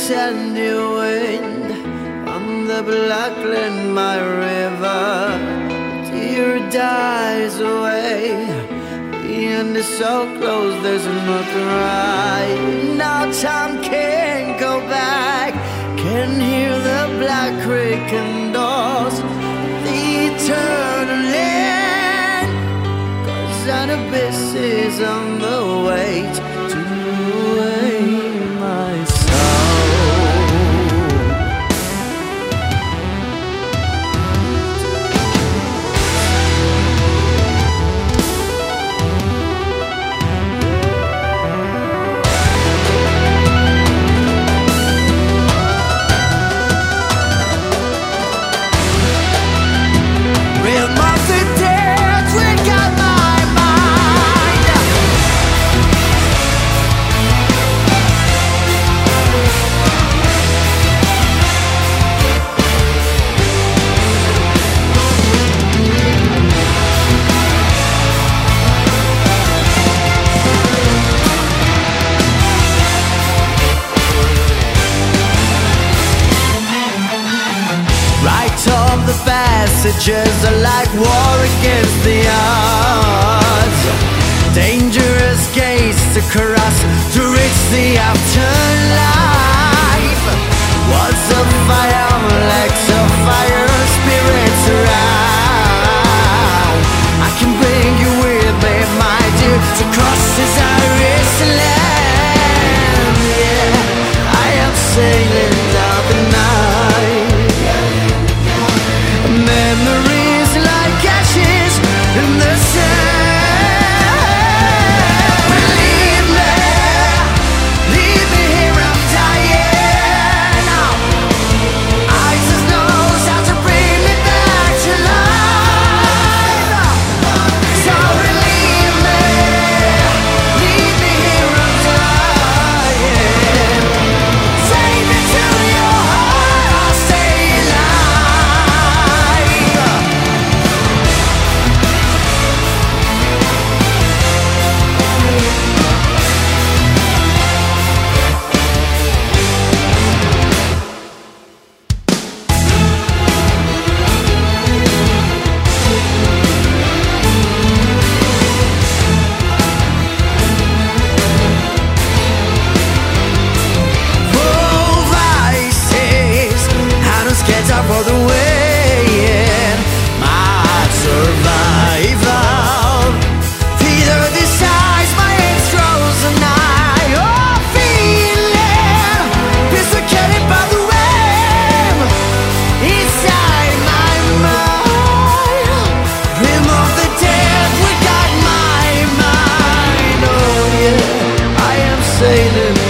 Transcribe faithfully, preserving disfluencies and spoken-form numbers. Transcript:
sandy wind on the black land, my river. Tear dies away, the end is so close, there's no cry. Now time can't go back, can hear the black creek indoors, the eternal land. Cause an abyss is on the way to away my soul. Realm of the dead, we got my mind. Right of the passages are like war against the odds. Dangerous gates to cross to reach the afterlife. Walls of fire, legs of fire, spirits around. I can bring you with me, my dear, to cross this Irish land. Yeah, I am sailing down the night. Memories like ashes in the sand. Leave me, leave me here, I'm dying. Jesus knows how to bring me back to life. So leave me, leave me here, I'm dying. Take me to your heart, I'll stay alive. For the way in my survival, feeder decides my age grows and I oh feeling pisticated by the wave inside my mind. Rim of the dead, we got my mind. Oh yeah, I am sailing